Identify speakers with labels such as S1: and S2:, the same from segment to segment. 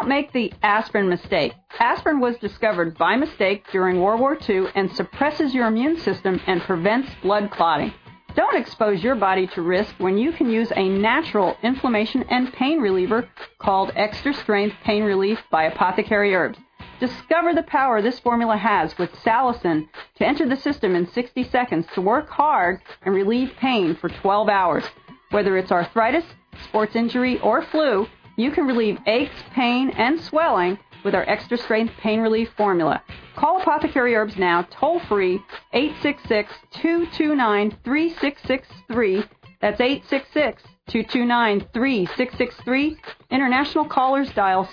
S1: Don't make the aspirin mistake. Aspirin was discovered by mistake during World War II and suppresses your immune system and prevents blood clotting. Don't expose your body to risk when you can use a natural inflammation and pain reliever called Extra Strength Pain Relief by Apothecary Herbs. Discover the power this formula has with salicin to enter the system in 60 seconds to work hard and relieve pain for 12 hours. Whether it's arthritis, sports injury, or flu, you can relieve aches, pain, and swelling with our Extra Strength Pain Relief formula. Call Apothecary Herbs now, toll-free, 866-229-3663. That's 866-229-3663. International callers dial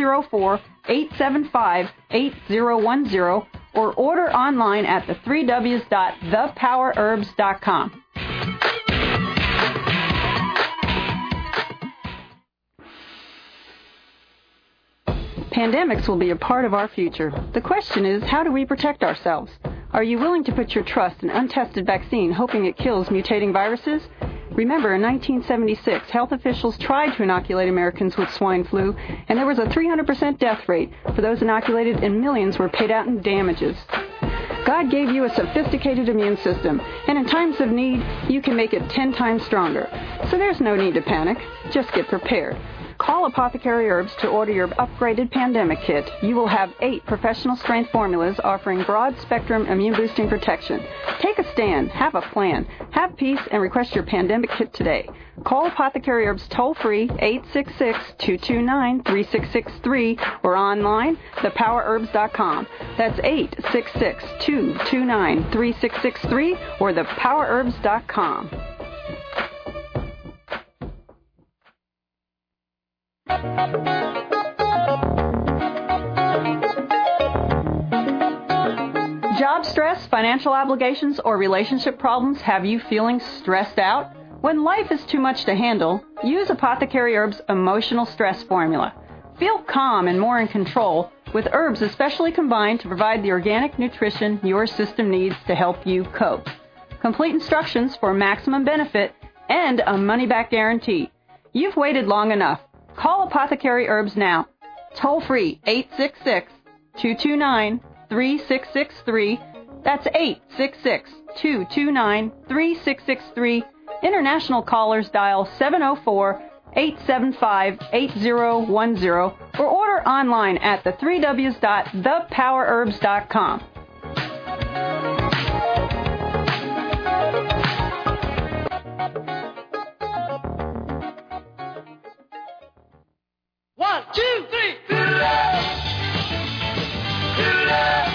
S1: 704-875-8010 or order online at the3ws.thepowerherbs.com. Pandemics will be a part of our future. The question is, how do we protect ourselves? Are you willing to put your trust in untested vaccine, hoping it kills mutating viruses? Remember, in 1976, health officials tried to inoculate Americans with swine flu, and there was a 300% death rate. For those inoculated, and millions were paid out in damages. God gave you a sophisticated immune system, and in times of need, you can make it 10 times stronger. So there's no need to panic. Just get prepared. Call Apothecary Herbs to order your upgraded pandemic kit. You will have 8 professional strength formulas offering broad-spectrum immune-boosting protection. Take a stand. Have a plan. Have peace and request your pandemic kit today. Call Apothecary Herbs toll-free, 866-229-3663, or online, thepowerherbs.com. That's 866-229-3663, or thepowerherbs.com. Job stress, financial obligations, or relationship problems have you feeling stressed out? When life is too much to handle, use Apothecary Herbs Emotional Stress Formula. Feel calm and more in control with herbs especially combined to provide the organic nutrition your system needs to help you cope. Complete instructions for maximum benefit and a money-back guarantee. You've waited long enough. Call Apothecary Herbs now. Toll free, 866-229-3663. That's 866-229-3663. International callers dial 704-875-8010 or order online at the3ws.thepowerherbs.com.
S2: One, two, three. Do love. Do love.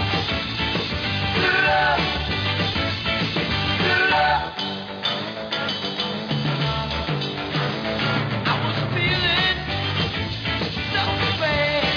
S2: Do love. Do love. I was feeling so bad.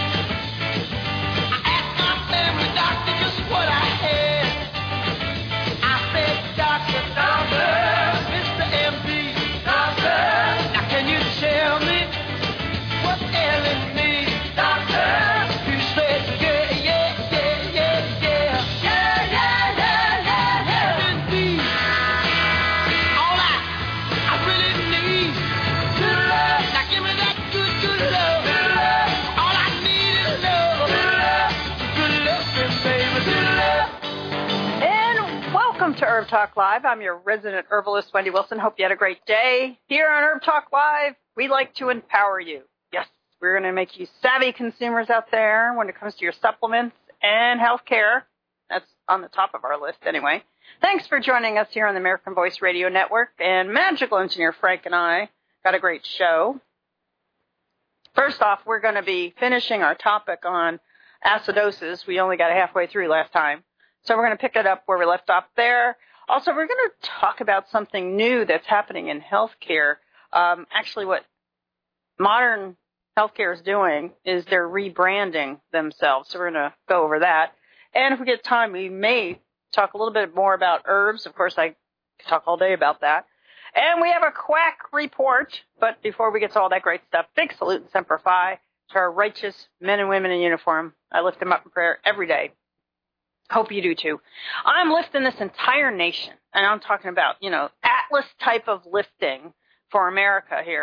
S2: I asked my family doctor just what I had. I said, Doctor, Mr. MD, Doctor, now can you tell me what's ailing me, Doctor? You said, yeah, yeah, yeah, yeah, yeah. Yeah, yeah, yeah, yeah, yeah. Indeed. All I really need. Good love. Now give me that good, good love. Good love. All I need is love. Good love. Good loving, baby. Good love.
S1: And welcome to Herb Talk Live. I'm your resident herbalist, Wendy Wilson. Hope you had a great day. Here on Herb Talk Live, we like to empower you. Yes, we're going to make you savvy consumers out there when it comes to your supplements and health care. That's on the top of our list anyway. Thanks for joining us here on the American Voice Radio Network. And Magical Engineer Frank and I got a great show. First off, we're going to be finishing our topic on acidosis. We only got halfway through last time. So we're going to pick it up where we left off there. Also, we're going to talk about something new that's happening in healthcare. Actually, what modern healthcare is doing is they're rebranding themselves. So we're going to go over that. And if we get time, we may talk a little bit more about herbs. Of course, I could talk all day about that. And we have a quack report. But before we get to all that great stuff, big salute and Semper Fi to our righteous men and women in uniform. I lift them up in prayer every day. Hope you do too. I'm lifting this entire nation, and I'm talking about, Atlas type of lifting for America here.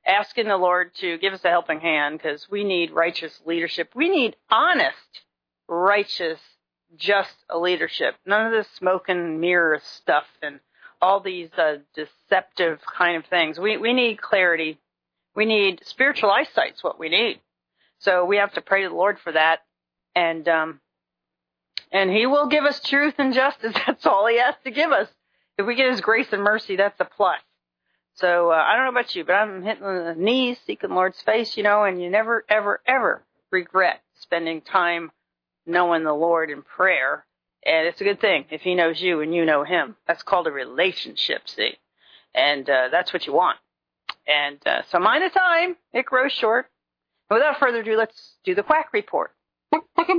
S1: asking the Lord to give us a helping hand, because we need righteous leadership. We need honest, righteous, just leadership. None of this smoke and mirror stuff and all these deceptive kind of things. We need clarity. We need spiritual eyesight's what we need. So we have to pray to the Lord for that. And He will give us truth and justice. That's all He has to give us. If we get His grace and mercy, that's a plus. So I don't know about you, but I'm hitting the knees, seeking the Lord's face, and you never, ever, ever regret spending time knowing the Lord in prayer. And it's a good thing if He knows you and you know Him. That's called a relationship, see? And that's what you want. And so mine is time. It grows short. Without further ado, let's do the Quack Report. Oh,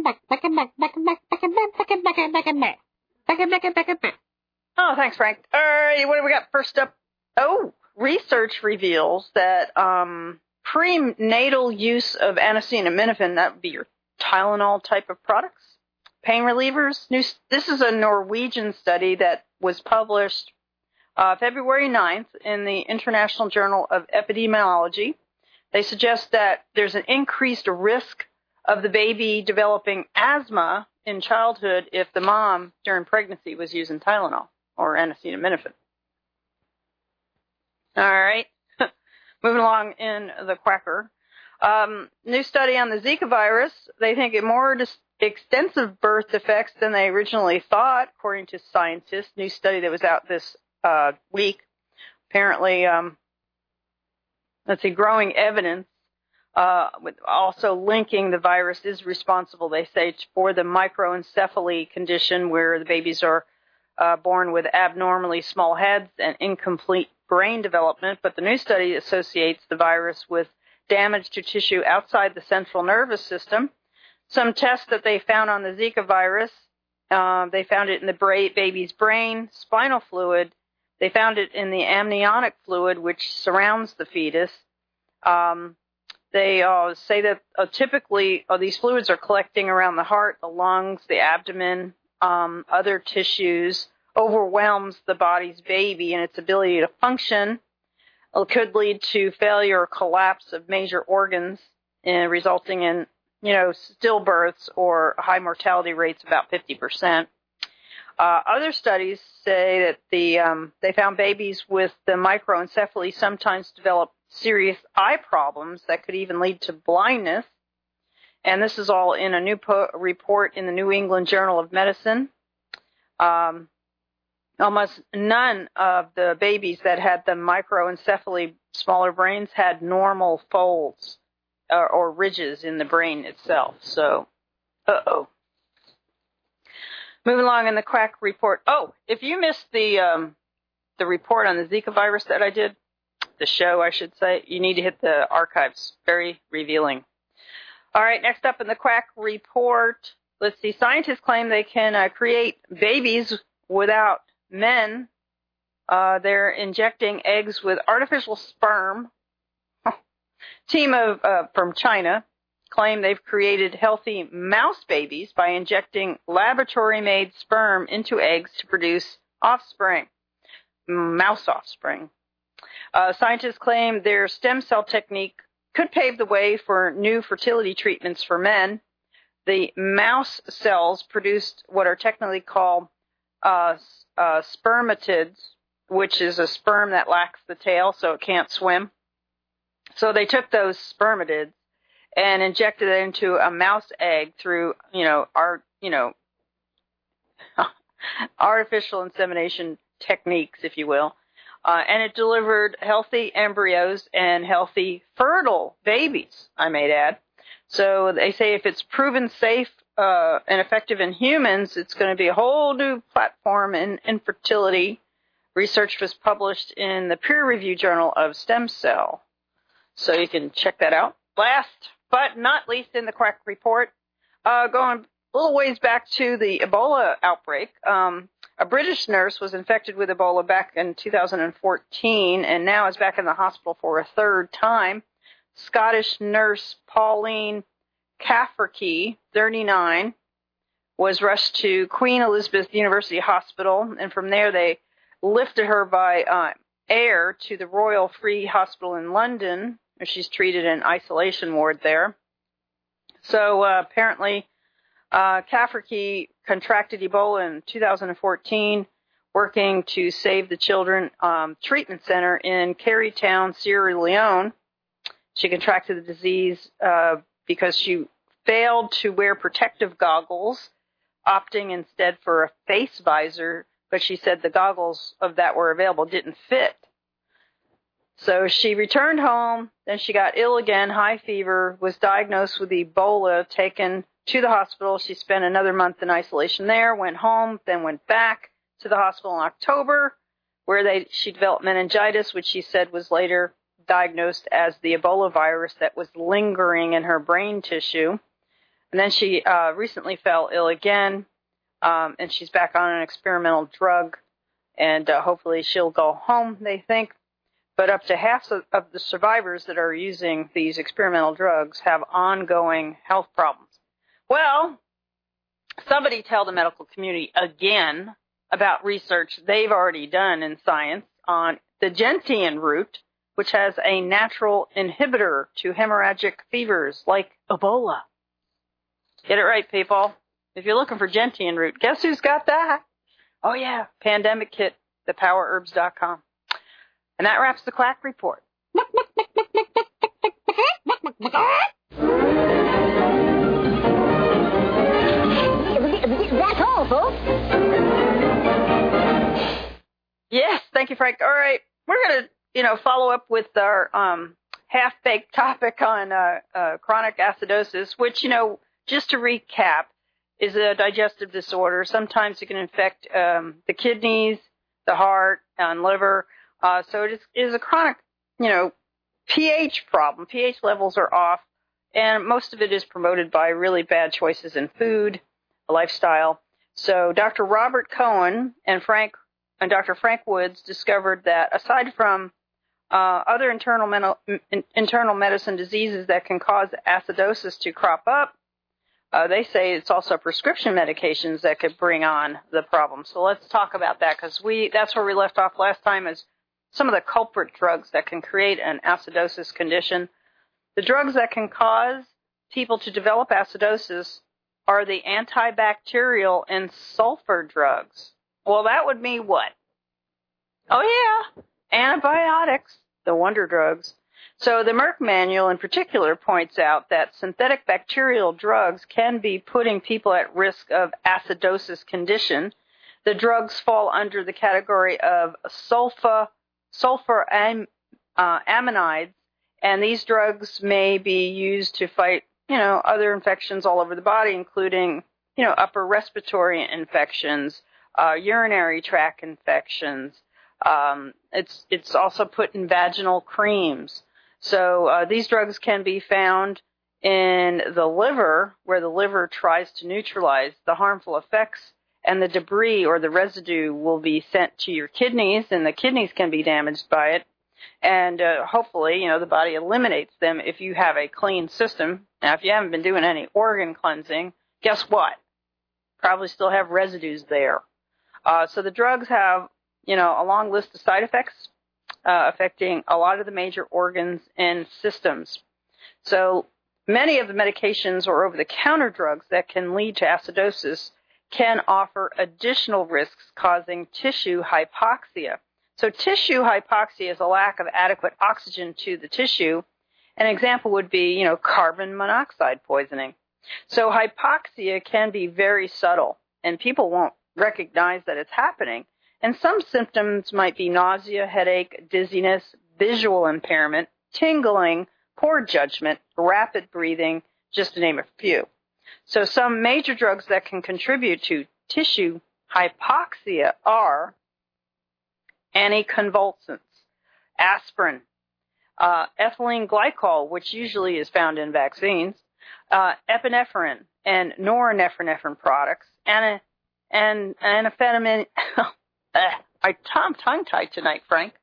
S1: thanks, Frank. All right, what do we got first up? Oh, research reveals that prenatal use of acetaminophen, that would be your Tylenol type of products, pain relievers. This is a Norwegian study that was published February 9th in the International Journal of Epidemiology. They suggest that there's an increased risk of the baby developing asthma in childhood if the mom during pregnancy was using Tylenol or acetaminophen. All right. Moving along in the Quacker. New study on the Zika virus. They think it more extensive birth defects than they originally thought, according to scientists. New study that was out this week. Apparently, growing evidence with also linking the virus is responsible, they say, for the microencephaly condition where the babies are born with abnormally small heads and incomplete brain development. But the new study associates the virus with damage to tissue outside the central nervous system. Some tests that they found on the Zika virus, they found it in the baby's brain, spinal fluid. They found it in the amniotic fluid, which surrounds the fetus. They say that typically these fluids are collecting around the heart, the lungs, the abdomen, other tissues, overwhelms the body's baby and its ability to function. It could lead to failure or collapse of major organs, resulting in, stillbirths or high mortality rates, about 50%. Other studies say that they found babies with the microencephaly sometimes develop serious eye problems that could even lead to blindness. And this is all in a new report in the New England Journal of Medicine. Almost none of the babies that had the microencephaly, smaller brains, had normal folds or ridges in the brain itself. So, moving along in the Quack Report. Oh, if you missed the report on the Zika virus that I did, the show, I should say, you need to hit the archives. Very revealing. All right, next up in the Quack Report, let's see. Scientists claim they can create babies without men. They're injecting eggs with artificial sperm. Team from China claim they've created healthy mouse babies by injecting laboratory-made sperm into eggs to produce offspring, mouse offspring. Scientists claim their stem cell technique could pave the way for new fertility treatments for men. The mouse cells produced what are technically called spermatids, which is a sperm that lacks the tail, so it can't swim. So they took those spermatids and injected it into a mouse egg through, artificial insemination techniques, if you will. And it delivered healthy embryos and healthy, fertile babies, I might add. So they say if it's proven safe and effective in humans, it's going to be a whole new platform in infertility. Research was published in the peer-reviewed Journal of Stem Cell. So you can check that out. Last but not least in the Quack Report, going a little ways back to the Ebola outbreak, a British nurse was infected with Ebola back in 2014 and now is back in the hospital for a third time. Scottish nurse Pauline Cafferkey, 39, was rushed to Queen Elizabeth University Hospital, and from there they lifted her by Ayre to the Royal Free Hospital in London, where she's treated in isolation ward there. So apparently Cafferkey contracted Ebola in 2014, working to save the children treatment center in Carytown, Sierra Leone. She contracted the disease because she failed to wear protective goggles, opting instead for a face visor, but she said the goggles of that were available didn't fit. So she returned home, then she got ill again, high fever, was diagnosed with Ebola, taken to the hospital. She spent another month in isolation there, went home, then went back to the hospital in October, where she developed meningitis, which she said was later diagnosed as the Ebola virus that was lingering in her brain tissue. And then she recently fell ill again, and she's back on an experimental drug, and hopefully she'll go home, they think. But up to half of the survivors that are using these experimental drugs have ongoing health problems. Well, somebody tell the medical community again about research they've already done in science on the gentian root, which has a natural inhibitor to hemorrhagic fevers like Ebola. Get it right, people. If you're looking for gentian root, guess who's got that? Oh, yeah, Pandemic Kit, thepowerherbs.com. And that wraps the Quack Report.
S3: That's all, folks.
S1: Yes, thank you, Frank. All right, we're going to, follow up with our half-baked topic on chronic acidosis, which, just to recap, is a digestive disorder. Sometimes it can infect the kidneys, the heart, and liver. So it is a chronic, pH problem. pH levels are off, and most of it is promoted by really bad choices in food, lifestyle. So Dr. Robert Cohen and Dr. Frank Woods discovered that aside from other internal medicine diseases that can cause acidosis to crop up, they say it's also prescription medications that could bring on the problem. So let's talk about that, because that's where we left off last time, is some of the culprit drugs that can create an acidosis condition. The drugs that can cause people to develop acidosis are the antibacterial and sulfur drugs. Well, that would mean what? Oh, yeah, antibiotics, the wonder drugs. So the Merck manual in particular points out that synthetic bacterial drugs can be putting people at risk of acidosis condition. The drugs fall under the category of sulforaminides, and these drugs may be used to fight, other infections all over the body, including, upper respiratory infections, urinary tract infections. It's also put in vaginal creams. So these drugs can be found in the liver, where the liver tries to neutralize the harmful effects, and the debris or the residue will be sent to your kidneys, and the kidneys can be damaged by it. And hopefully, the body eliminates them if you have a clean system. Now, if you haven't been doing any organ cleansing, guess what? Probably still have residues there. So the drugs have, a long list of side effects affecting a lot of the major organs and systems. So many of the medications or over-the-counter drugs that can lead to acidosis can offer additional risks, causing tissue hypoxia. So tissue hypoxia is a lack of adequate oxygen to the tissue. An example would be, carbon monoxide poisoning. So hypoxia can be very subtle, and people won't recognize that it's happening. And some symptoms might be nausea, headache, dizziness, visual impairment, tingling, poor judgment, rapid breathing, just to name a few. So some major drugs that can contribute to tissue hypoxia are anticonvulsants, aspirin, ethylene glycol, which usually is found in vaccines, epinephrine and norepinephrine products, and amphetamine. I'm tongue-tied tonight, Frank.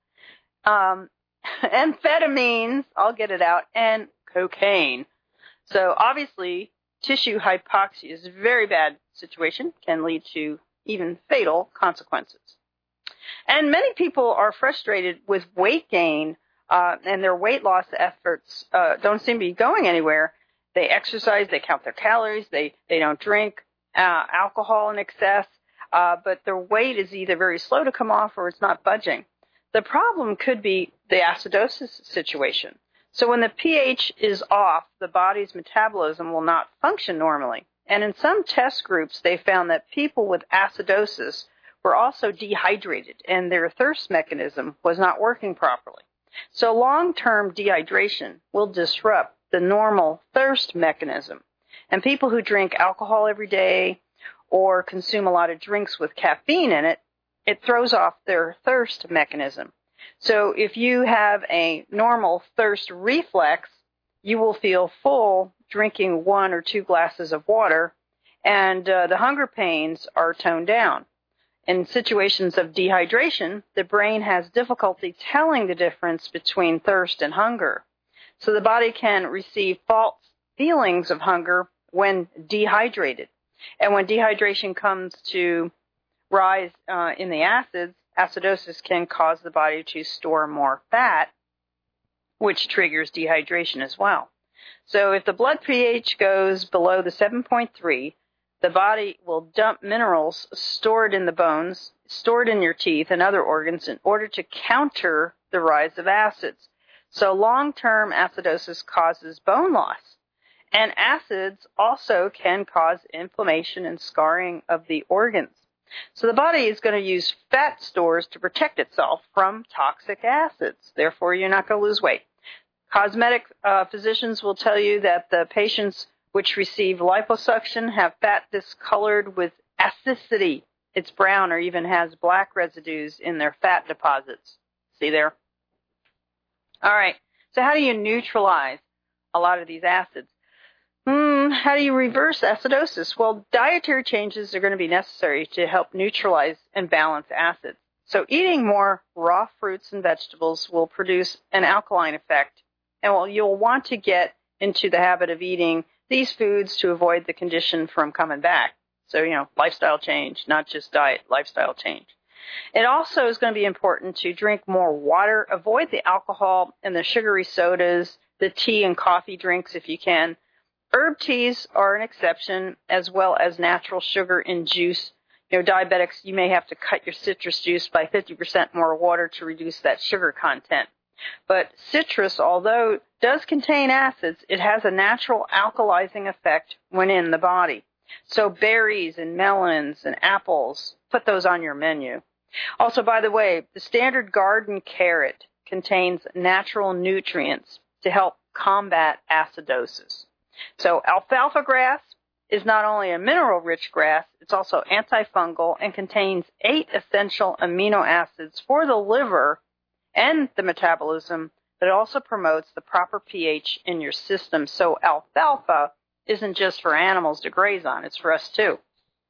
S1: Amphetamines, I'll get it out, and cocaine. So obviously, tissue hypoxia is a very bad situation, can lead to even fatal consequences. And many people are frustrated with weight gain, and their weight loss efforts don't seem to be going anywhere. They exercise, they count their calories, they don't drink alcohol in excess, but their weight is either very slow to come off or it's not budging. The problem could be the acidosis situation. So when the pH is off, the body's metabolism will not function normally. And in some test groups, they found that people with acidosis were also dehydrated, and their thirst mechanism was not working properly. So long-term dehydration will disrupt the normal thirst mechanism. And people who drink alcohol every day or consume a lot of drinks with caffeine in it, it throws off their thirst mechanism. So if you have a normal thirst reflex, you will feel full drinking 1 or 2 glasses of water, and the hunger pains are toned down. In situations of dehydration, the brain has difficulty telling the difference between thirst and hunger. So the body can receive false feelings of hunger when dehydrated. And when dehydration comes to rise in the acids, acidosis can cause the body to store more fat, which triggers dehydration as well. So if the blood pH goes below the 7.3, the body will dump minerals stored in the bones, stored in your teeth and other organs in order to counter the rise of acids. So long-term acidosis causes bone loss. And acids also can cause inflammation and scarring of the organs. So the body is going to use fat stores to protect itself from toxic acids. Therefore, you're not going to lose weight. Cosmetic physicians will tell you that the patients which receive liposuction have fat discolored with acidity. It's brown or even has black residues in their fat deposits. See there? All right. So how do you neutralize a lot of these acids? How do you reverse acidosis? Well, dietary changes are going to be necessary to help neutralize and balance acids. So eating more raw fruits and vegetables will produce an alkaline effect. And you'll want to get into the habit of eating these foods to avoid the condition from coming back. So, lifestyle change, not just diet, lifestyle change. It also is going to be important to drink more water, avoid the alcohol and the sugary sodas, the tea and coffee drinks if you can. Herb teas are an exception, as well as natural sugar in juice. Diabetics, you may have to cut your citrus juice by 50% more water to reduce that sugar content. But citrus, although it does contain acids, it has a natural alkalizing effect when in the body. So berries and melons and apples, put those on your menu. Also, by the way, the standard garden carrot contains natural nutrients to help combat acidosis. So alfalfa grass is not only a mineral-rich grass, it's also antifungal and contains 8 essential amino acids for the liver and the metabolism, but it also promotes the proper pH in your system. So alfalfa isn't just for animals to graze on, it's for us too.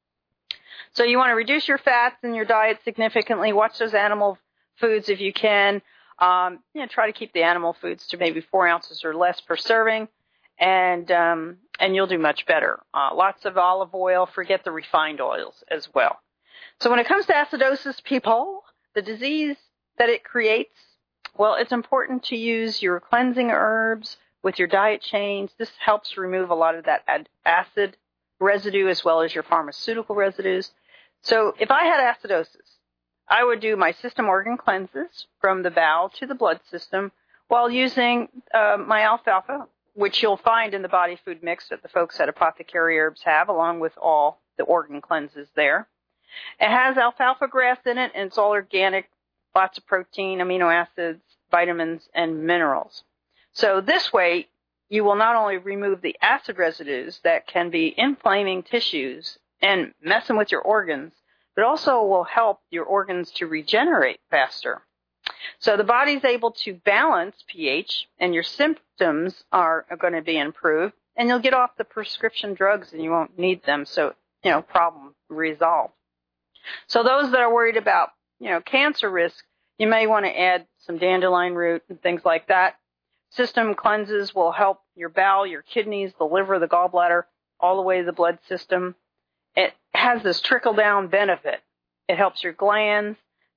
S1: So you want to reduce your fats in your diet significantly. Watch those animal foods if you can. Try to keep the animal foods to maybe 4 ounces or less per serving. And you'll do much better. Lots of olive oil. Forget the refined oils as well. So when it comes to acidosis, people, the disease that it creates, well, it's important to use your cleansing herbs with your diet change. This helps remove a lot of that acid residue as well as your pharmaceutical residues. So if I had acidosis, I would do my system organ cleanses from the bowel to the blood system while using my alfalfa, which you'll find in the body food mix that the folks at Apothecary Herbs have, along with all the organ cleanses there. It has alfalfa grass in it, and it's all organic, lots of protein, amino acids, vitamins, and minerals. So this way, you will not only remove the acid residues that can be inflaming tissues and messing with your organs, but also will help your organs to regenerate faster. So the body's able to balance pH, and your symptoms are going to be improved, and you'll get off the prescription drugs and you won't need them. So, problem resolved. So those that are worried about, cancer risk, you may want to add some dandelion root and things like that. System cleanses will help your bowel, your kidneys, the liver, the gallbladder, all the way to the blood system. It has this trickle-down benefit. It helps your glands,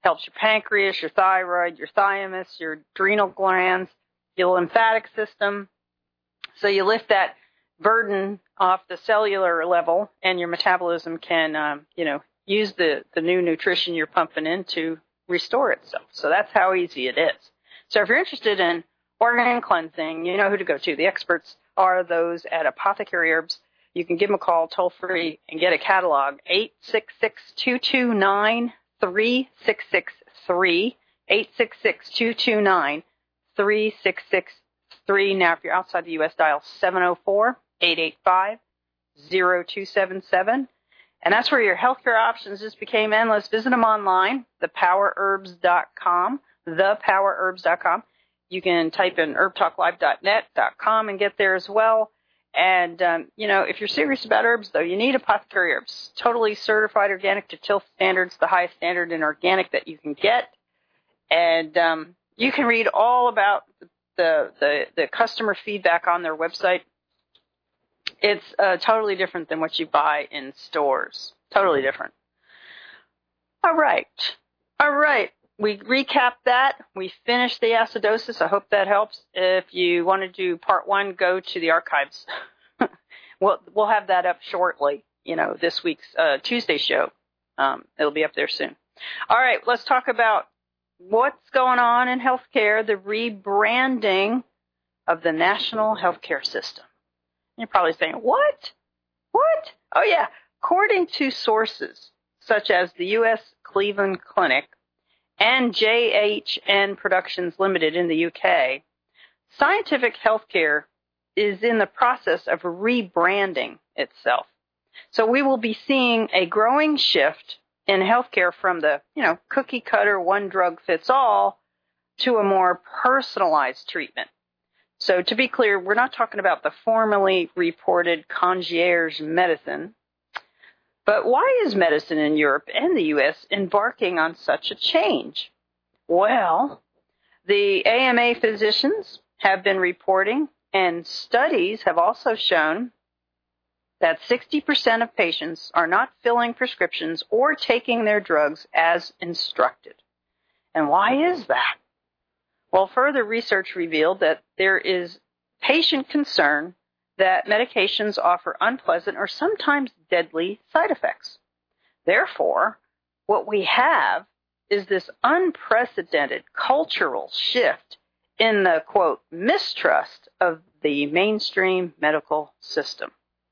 S1: Helps your pancreas, your thyroid, your thymus, your adrenal glands, your lymphatic system. So you lift that burden off the cellular level, and your metabolism can, use the new nutrition you're pumping in to restore itself. So that's how easy it is. So if you're interested in organ cleansing, you know who to go to. The experts are those at Apothecary Herbs. You can give them a call toll free and get a catalog, 866-229-3663, 866-229-3663. Now, if you're outside the U.S., dial 704-885-0277. And that's where your healthcare options just became endless. Visit them online, thepowerherbs.com, thepowerherbs.com. You can type in herbtalklive.net.com and get there as well. And, if you're serious about herbs, though, you need Apothecary Herbs. Totally certified organic to TILF standards, the highest standard in organic that you can get. And you can read all about the customer feedback on their website. It's totally different than what you buy in stores. Totally different. All right. We recapped that. We finished the acidosis. I hope that helps. If you want to do part 1, go to the archives. We'll have that up shortly, this week's Tuesday show. It'll be up there soon. All right, let's talk about what's going on in healthcare, the rebranding of the national healthcare system. You're probably saying, what? Oh, yeah. According to sources such as the U.S. Cleveland Clinic and JHN Productions Limited in the UK, Scientific Healthcare is in the process of rebranding itself. So we will be seeing a growing shift in healthcare from the, cookie cutter, one drug fits all to a more personalized treatment. So to be clear, we're not talking about the formerly reported concierge medicine. But why is medicine in Europe and the U.S. embarking on such a change? Well, the AMA physicians have been reporting, and studies have also shown that 60% of patients are not filling prescriptions or taking their drugs as instructed. And why is that? Well, further research revealed that there is patient concern that medications offer unpleasant or sometimes deadly side effects. Therefore, what we have is this unprecedented cultural shift in the, quote, mistrust of the mainstream medical system.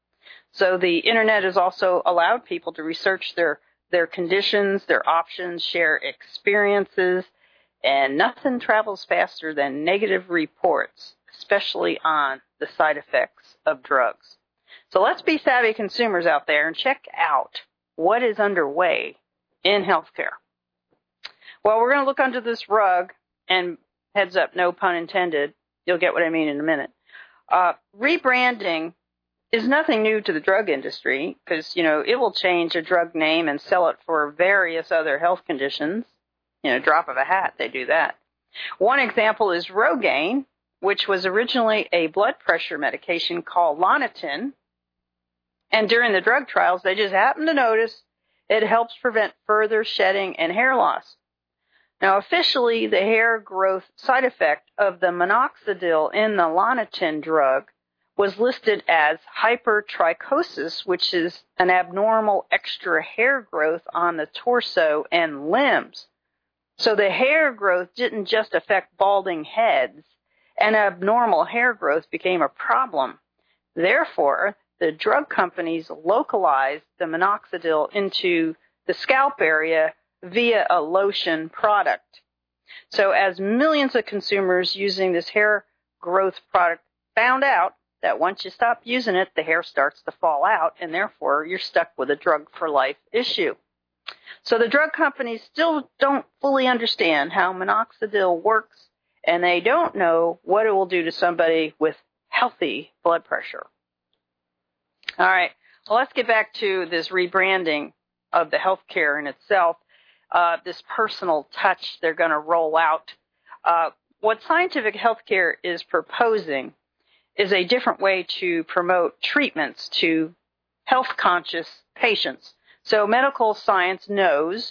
S1: So the internet has also allowed people to research their conditions, their options, share experiences, and nothing travels faster than negative reports, especially on the side effects of drugs. So let's be savvy consumers out there and check out what is underway in healthcare. Well, we're going to look under this rug, and heads up, no pun intended. You'll get what I mean in a minute. Rebranding is nothing new to the drug industry because, it will change a drug name and sell it for various other health conditions. Drop of a hat, they do that. One example is Rogaine, which was originally a blood pressure medication called Lonitin. And during the drug trials, they just happened to notice it helps prevent further shedding and hair loss. Now, officially, the hair growth side effect of the minoxidil in the Lonitin drug was listed as hypertrichosis, which is an abnormal extra hair growth on the torso and limbs. So the hair growth didn't just affect balding heads. And abnormal hair growth became a problem. Therefore, the drug companies localized the minoxidil into the scalp area via a lotion product. So as millions of consumers using this hair growth product found out that once you stop using it, the hair starts to fall out, and therefore you're stuck with a drug for life issue. So the drug companies still don't fully understand how minoxidil works, and they don't know what it will do to somebody with healthy blood pressure. All right, well, let's get back to this rebranding of the healthcare in itself, this personal touch they're going to roll out. What Scientific Healthcare is proposing is a different way to promote treatments to health-conscious patients. So medical science knows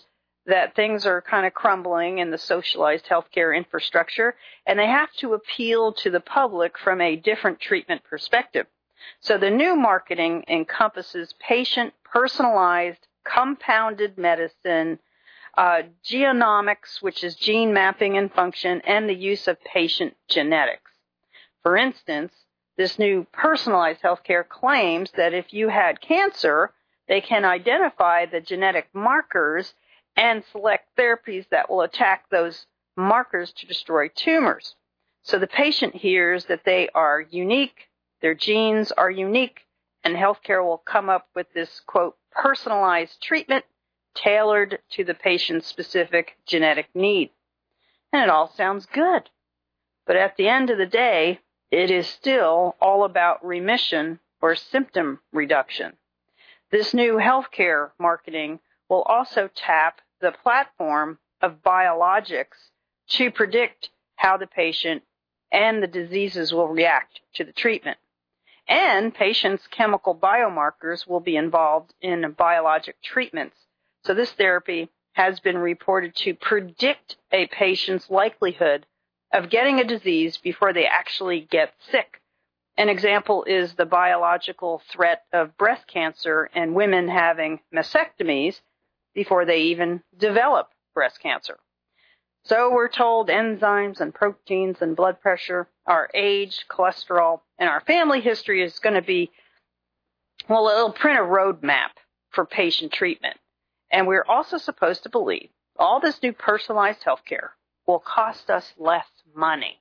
S1: that things are kind of crumbling in the socialized healthcare infrastructure, and they have to appeal to the public from a different treatment perspective. So the new marketing encompasses patient-personalized, compounded medicine, genomics, which is gene mapping and function, and the use of patient genetics. For instance, this new personalized healthcare claims that if you had cancer, they can identify the genetic markers and select therapies that will attack those markers to destroy tumors. So the patient hears that they are unique, their genes are unique, and healthcare will come up with this, quote, personalized treatment tailored to the patient's specific genetic need. And it all sounds good. But at the end of the day, it is still all about remission or symptom reduction. This new healthcare marketing will also tap the platform of biologics to predict how the patient and the diseases will react to the treatment. And patients' chemical biomarkers will be involved in biologic treatments. So this therapy has been reported to predict a patient's likelihood of getting a disease before they actually get sick. An example is the biological threat of breast cancer and women having mastectomies before they even develop breast cancer. So we're told enzymes and proteins and blood pressure, our age, cholesterol, and our family history is going to be, well, it'll print a roadmap for patient treatment. And we're also supposed to believe all this new personalized healthcare will cost us less money.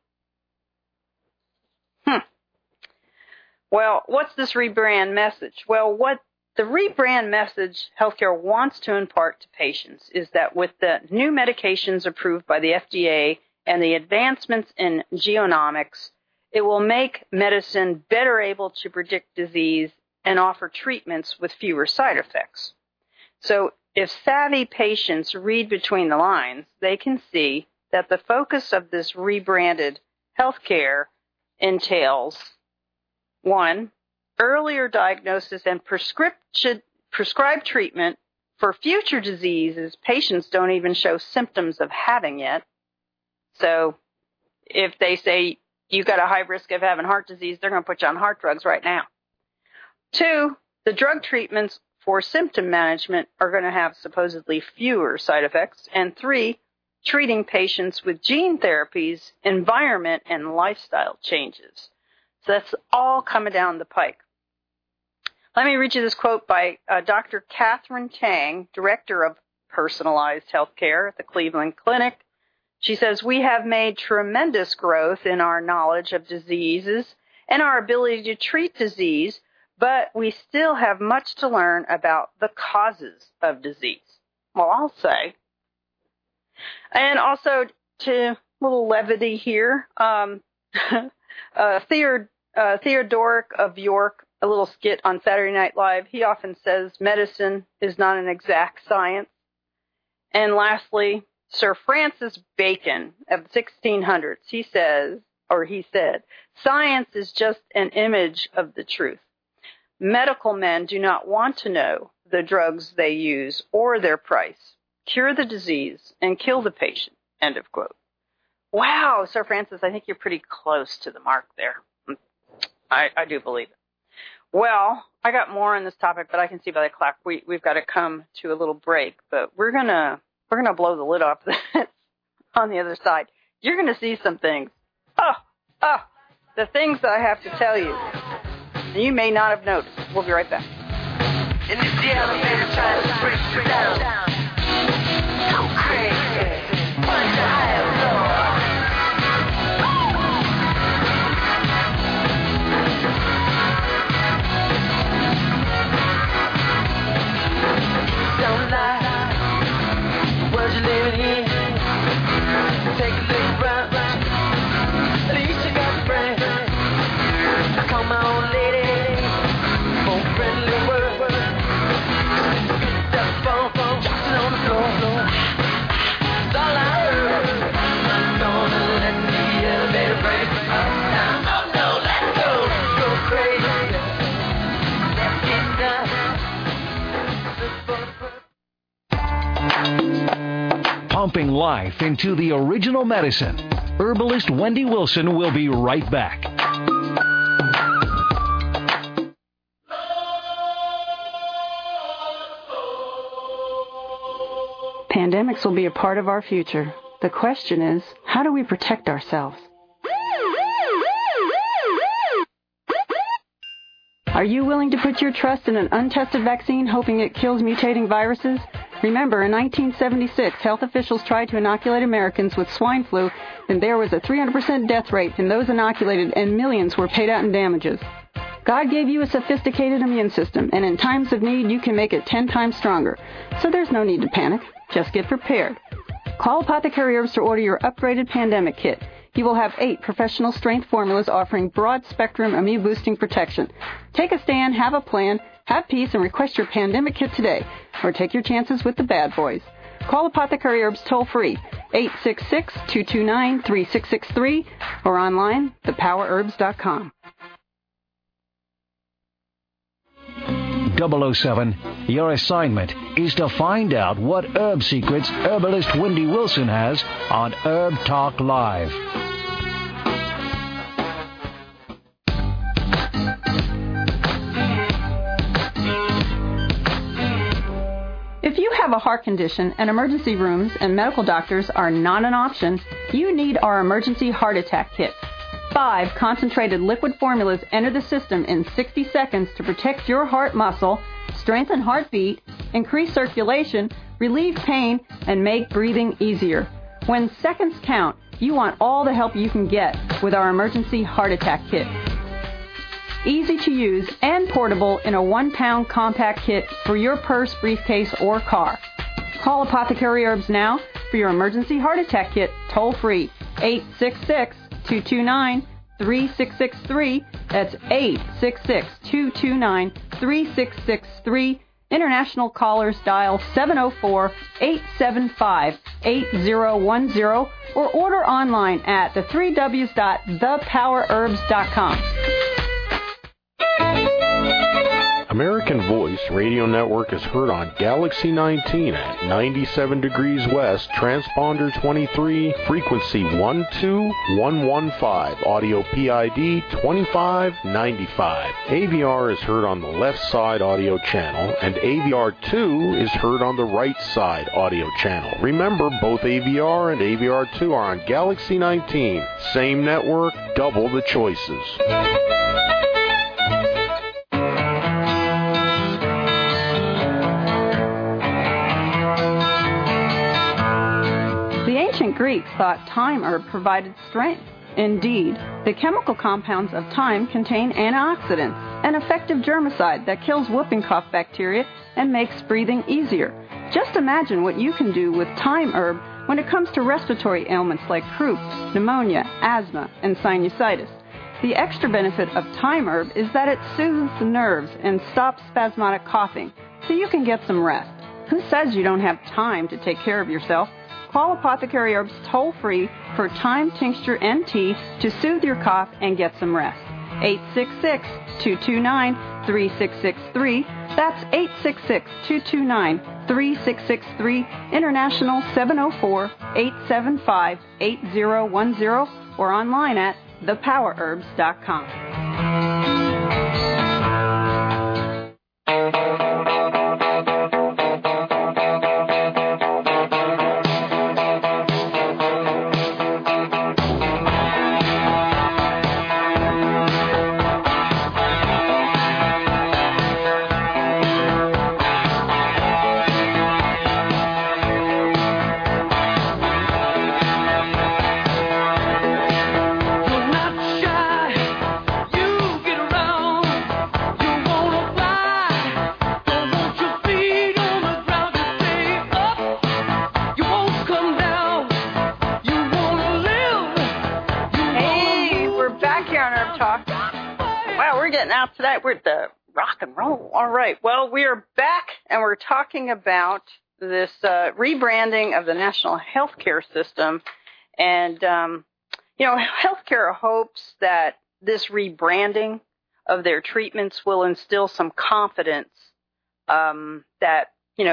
S1: Well, what's this rebrand message? Well, what the rebrand message healthcare wants to impart to patients is that with the new medications approved by the FDA and the advancements in genomics, it will make medicine better able to predict disease and offer treatments with fewer side effects. So if savvy patients read between the lines, they can see that the focus of this rebranded healthcare entails, 1, earlier diagnosis and prescribed treatment for future diseases patients don't even show symptoms of having yet. So if they say you've got a high risk of having heart disease, they're going to put you on heart drugs right now. 2, the drug treatments for symptom management are going to have supposedly fewer side effects. And 3, treating patients with gene therapies, environment, and lifestyle changes. So that's all coming down the pike. Let me read you this quote by Dr. Catherine Tang, Director of Personalized Healthcare at the Cleveland Clinic. She says, "We have made tremendous growth in our knowledge of diseases and our ability to treat disease, but we still have much to learn about the causes of disease." Well, I'll say. And also, to a little levity here, Theodoric of York, a little skit on Saturday Night Live, he often says medicine is not an exact science. And lastly, Sir Francis Bacon of the 1600s, he said, science is just an image of the truth. Medical men do not want to know the drugs they use or their price. Cure the disease and kill the patient. End of quote. Wow, Sir Francis, I think you're pretty close to the mark there. I do believe it. Well, I got more on this topic, but I can see by the clock we've got to come to a little break. But we're gonna blow the lid off this on the other side. You're gonna see some things. The things that I have to tell you. You may not have noticed. We'll be right back.
S2: And it's the elevator trying to break you down. So crazy. What's the higher floor? Don't lie. The world you're living in. Take a look around. At least you got a friend. I call my old lady. For a friendly word. Picked up the phone, dropped it on the floor.
S3: life into the original medicine. Herbalist Wendy Wilson will be right back.
S4: Pandemics will be a part of our future. The question is, how do we protect ourselves? Are you willing to put your trust in an untested vaccine hoping it kills mutating viruses? Remember, in 1976, health officials tried to inoculate Americans with swine flu, and there was a 300% death rate in those inoculated, and millions were paid out in damages. God gave you a sophisticated immune system, and in times of need, you can make it 10 times stronger. So there's no need to panic. Just get prepared. Call Apothecary Herbs to order your upgraded pandemic kit. You will have 8 professional strength formulas offering broad-spectrum immune-boosting protection. Take a stand, have a plan, have peace, and request your pandemic kit today. Or take your chances with the bad boys. Call Apothecary Herbs toll-free, 866-229-3663, or online, thepowerherbs.com.
S3: 007, your assignment is to find out what herb secrets herbalist Wendy Wilson has on Herb Talk Live.
S4: If you have a heart condition and emergency rooms and medical doctors are not an option, you need our emergency heart attack kit. 5 concentrated liquid formulas enter the system in 60 seconds to protect your heart muscle, strengthen heartbeat, increase circulation, relieve pain, and make breathing easier. When seconds count, you want all the help you can get with our emergency heart attack kit. Easy to use and portable in a 1-pound compact kit for your purse, briefcase, or car. Call Apothecary Herbs now for your emergency heart attack kit toll-free, 866-229-3663. That's 866-229-3663. International callers dial 704-875-8010 or order online at the3ws.thepowerherbs.com.
S5: American Voice Radio Network is heard on Galaxy 19 at 97 degrees west, transponder 23, frequency 12115, audio PID 2595. AVR is heard on the left side audio channel, and AVR2 is heard on the right side audio channel. Remember, both AVR and AVR2 are on Galaxy 19. Same network, double the choices.
S4: Greeks thought thyme herb provided strength. Indeed, the chemical compounds of thyme contain antioxidants, an effective germicide that kills whooping cough bacteria and makes breathing easier. Just imagine what you can do with thyme herb when it comes to respiratory ailments like croup, pneumonia, asthma, and sinusitis. The extra benefit of thyme herb is that it soothes the nerves and stops spasmodic coughing, so you can get some rest. Who says you don't have time to take care of yourself? Call Apothecary Herbs toll-free for thyme tincture and tea to soothe your cough and get some rest. 866-229-3663. That's 866-229-3663. International 704-875-8010 or online at thepowerherbs.com.
S1: Tonight we're at the rock and roll. All right. Well, we are back, and we're talking about this rebranding of the national healthcare system. And, healthcare hopes that this rebranding of their treatments will instill some confidence that,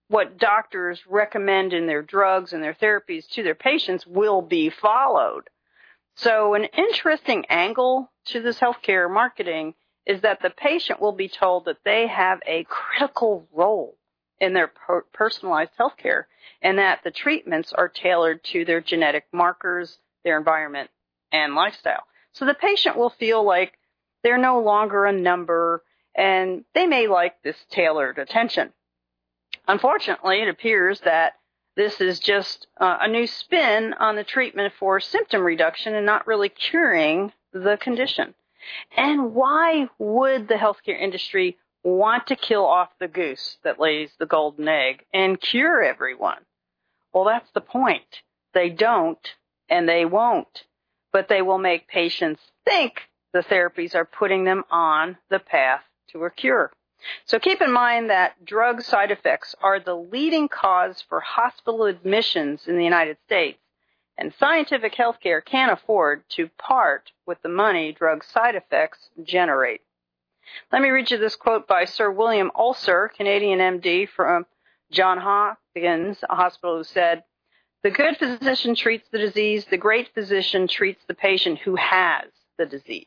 S1: what doctors recommend in their drugs and their therapies to their patients will be followed. So an interesting angle to this healthcare marketing is that the patient will be told that they have a critical role in their personalized healthcare and that the treatments are tailored to their genetic markers, their environment, and lifestyle. So the patient will feel like they're no longer a number and they may like this tailored attention. Unfortunately, it appears that this is just a new spin on the treatment for symptom reduction and not really curing the condition. And why would the healthcare industry want to kill off the goose that lays the golden egg and cure everyone? Well, that's the point. They don't and they won't, but they will make patients think the therapies are putting them on the path to a cure. So keep in mind that drug side effects are the leading cause for hospital admissions in the United States, and scientific healthcare can't afford to part with the money drug side effects generate. Let me read you this quote by Sir William Ulcer, Canadian MD from Johns Hopkins Hospital, who said, "The good physician treats the disease. The great physician treats the patient who has the disease."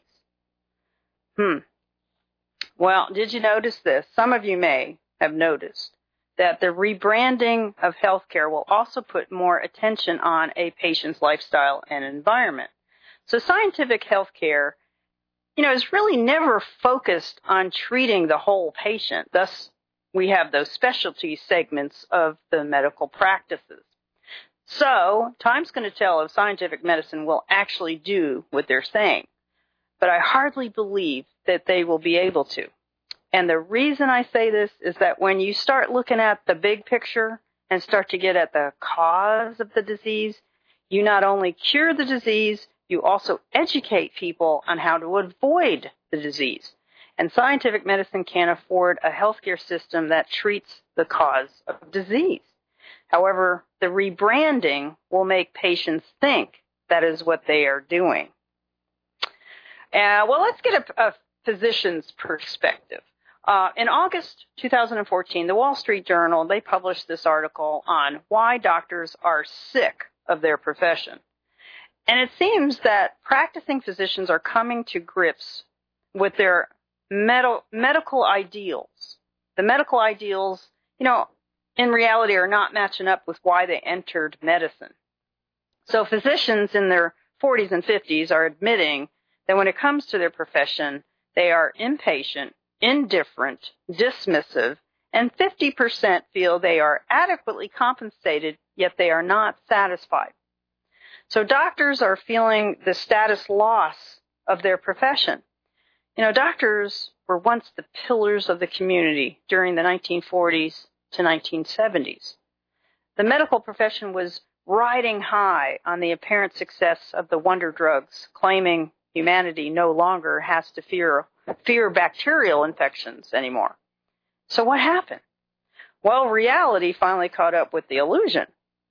S1: Well, did you notice this? Some of you may have noticed that the rebranding of healthcare will also put more attention on a patient's lifestyle and environment. So scientific healthcare, is really never focused on treating the whole patient. Thus, we have those specialty segments of the medical practices. So, time's going to tell if scientific medicine will actually do what they're saying. But I hardly believe that they will be able to. And the reason I say this is that when you start looking at the big picture and start to get at the cause of the disease, you not only cure the disease, you also educate people on how to avoid the disease. And scientific medicine can't afford a healthcare system that treats the cause of disease. However, the rebranding will make patients think that is what they are doing. Well, let's get a physician's perspective. In August 2014, the Wall Street Journal, they published this article on why doctors are sick of their profession. And it seems that practicing physicians are coming to grips with their medical ideals. The medical ideals, in reality are not matching up with why they entered medicine. So physicians in their 40s and 50s are admitting that when it comes to their profession, they are impatient, indifferent, dismissive, and 50% feel they are adequately compensated, yet they are not satisfied. So doctors are feeling the status loss of their profession. Doctors were once the pillars of the community during the 1940s to 1970s. The medical profession was riding high on the apparent success of the wonder drugs, claiming humanity no longer has to fear bacterial infections anymore. So what happened? Well, reality finally caught up with the illusion.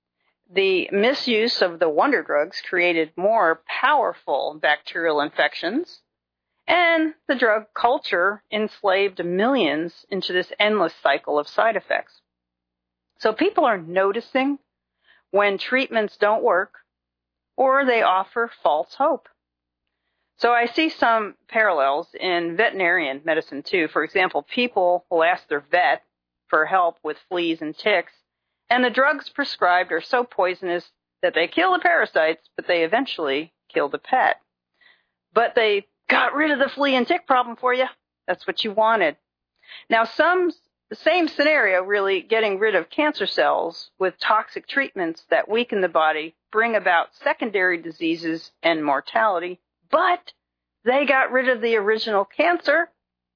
S1: The misuse of the wonder drugs created more powerful bacterial infections, and the drug culture enslaved millions into this endless cycle of side effects. So people are noticing when treatments don't work or they offer false hope. So I see some parallels in veterinarian medicine too. For example, people will ask their vet for help with fleas and ticks, and the drugs prescribed are so poisonous that they kill the parasites, but they eventually kill the pet. But they got rid of the flea and tick problem for you. That's what you wanted. Now, the same scenario, really, getting rid of cancer cells with toxic treatments that weaken the body, bring about secondary diseases and mortality, but they got rid of the original cancer.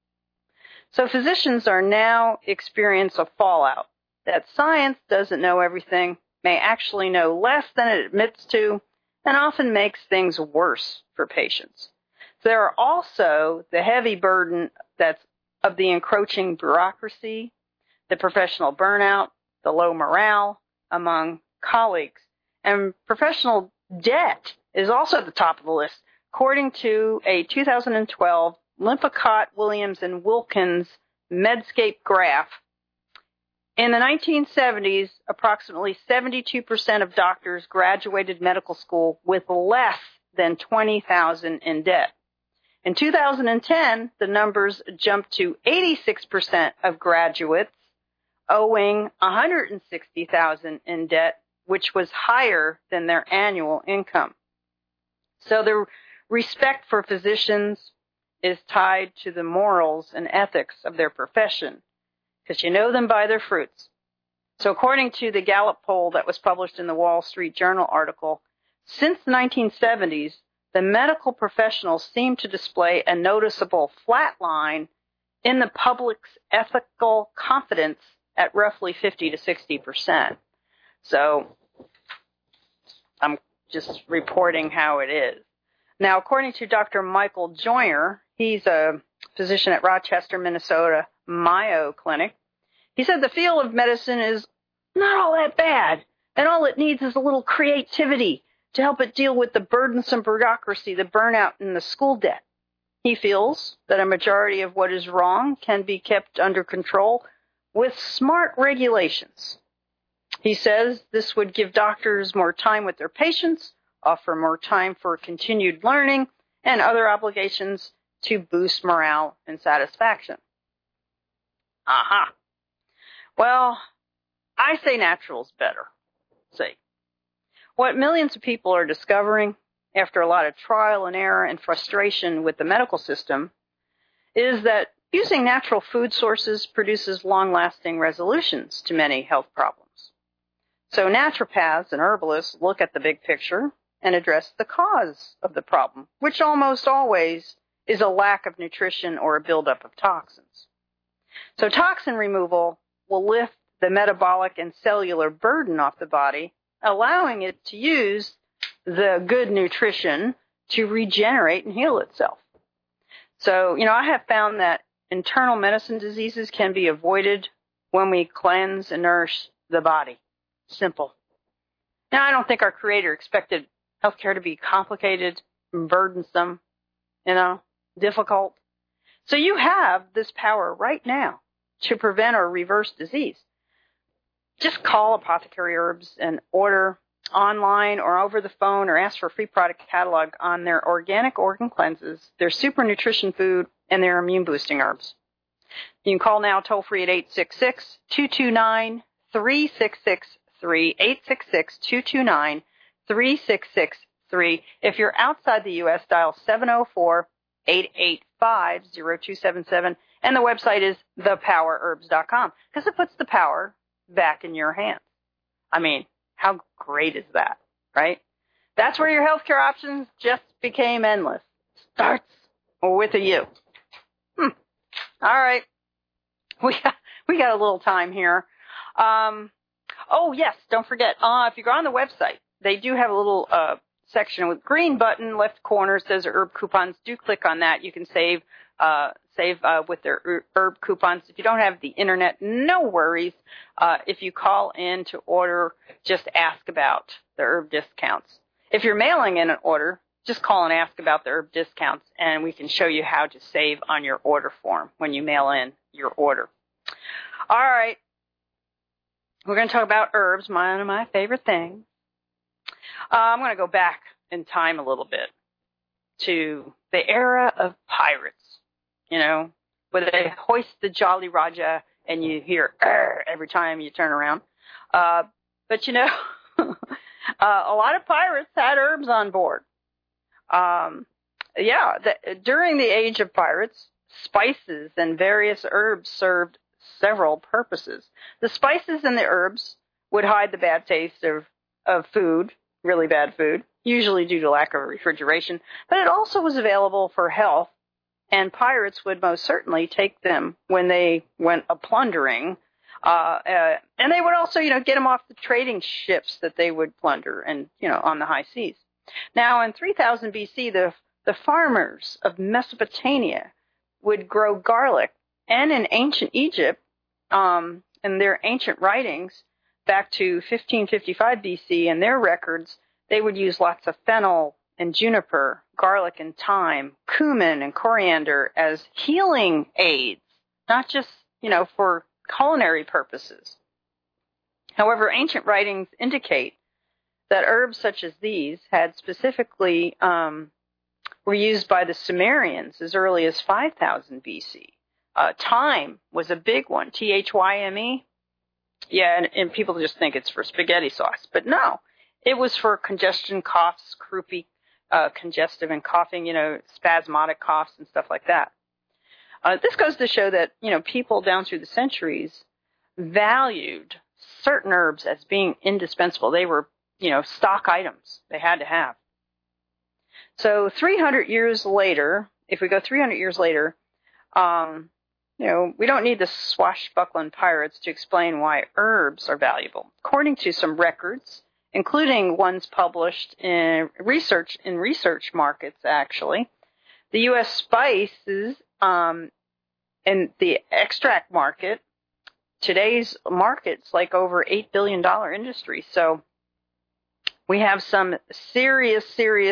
S1: So physicians are now experiencing a fallout that science doesn't know everything, may actually know less than it admits to, and often makes things worse for patients. There are also the heavy burden that's of the encroaching bureaucracy, the professional burnout, the low morale among colleagues, and professional debt is also at the top of the list, according to a 2012 Lippincott, Williams, and Wilkins Medscape graph. In the 1970s, approximately 72% of doctors graduated medical school with less than $20,000 in debt. In 2010, the numbers jumped to 86% of graduates owing $160,000 in debt, which was higher than their annual income. So the respect for physicians is tied to the morals and ethics of their profession, because you know them by their fruits. So according to the Gallup poll that was published in the Wall Street Journal article, since the 1970s, the medical professionals seem to display a noticeable flat line in the public's ethical confidence at roughly 50 to 60%. So I'm just reporting how it is. Now, according to Dr. Michael Joyner, he's a physician at Rochester, Minnesota, Mayo Clinic. He said the field of medicine is not all that bad, and all it needs is a little creativity to help it deal with the burdensome bureaucracy, the burnout, and the school debt. He feels that a majority of what is wrong can be kept under control with smart regulations. He says this would give doctors more time with their patients, offer more time for continued learning, and other obligations to boost morale and satisfaction. Aha. Well, I say natural's better. See, what millions of people are discovering after a lot of trial and error and frustration with the medical system is that using natural food sources produces long-lasting resolutions to many health problems. So naturopaths and herbalists look at the big picture and address the cause of the problem, which almost always is a lack of nutrition or a buildup of toxins. So toxin removal will lift the metabolic and cellular burden off the body, allowing it to use the good nutrition to regenerate and heal itself. So, I have found that internal medicine diseases can be avoided when we cleanse and nourish the body. Simple. Now, I don't think our Creator expected healthcare to be complicated, burdensome, difficult. So you have this power right now to prevent or reverse disease. Just call Apothecary Herbs and order online or over the phone or ask for a free product catalog on their organic organ cleanses, their super nutrition food, and their immune boosting herbs. You can call now toll free at 866-229-3663, 866-229-3663. If you're outside the U.S., dial 704-885-0277, and the website is thepowerherbs.com, because it puts the power back in your hands. I mean, how great is that, right? That's where your healthcare options just became endless. Starts with a U. All right. We got a little time here. Oh, yes, don't forget, if you go on the website, they do have a little section with green button, left corner, says herb coupons. Do click on that. You can save with their herb coupons. If you don't have the internet, no worries. If you call in to order, just ask about the herb discounts. If you're mailing in an order, just call and ask about the herb discounts, and we can show you how to save on your order form when you mail in your order. All right. We're going to talk about herbs, one of my favorite things. I'm going to go back in time a little bit to the era of pirates, where they hoist the Jolly Roger and you hear every time you turn around. But, a lot of pirates had herbs on board. During the age of pirates, spices and various herbs served several purposes. The spices and the herbs would hide the bad taste of food, really bad food, usually due to lack of refrigeration, but it also was available for health, and pirates would most certainly take them when they went a-plundering, and they would also, get them off the trading ships that they would plunder and, on the high seas. Now, in 3000 BC, the farmers of Mesopotamia would grow garlic, and in ancient Egypt, in their ancient writings, back to 1555 BC, in their records, they would use lots of fennel and juniper, garlic and thyme, cumin and coriander as healing aids, not just, for culinary purposes. However, ancient writings indicate that herbs such as these had specifically were used by the Sumerians as early as 5000 BC. Thyme was a big one, Thyme. Yeah, and people just think it's for spaghetti sauce, but no, it was for congestion, coughs, croupy, congestive and coughing, spasmodic coughs and stuff like that. This goes to show that, people down through the centuries valued certain herbs as being indispensable. They were, stock items they had to have. So 300 years later, if we go 300 years later, we don't need the swashbuckling pirates to explain why herbs are valuable. According to some records, including ones published in research markets, actually, the U.S. spices in the extract market, today's market's like over $8 billion industry. So we have some serious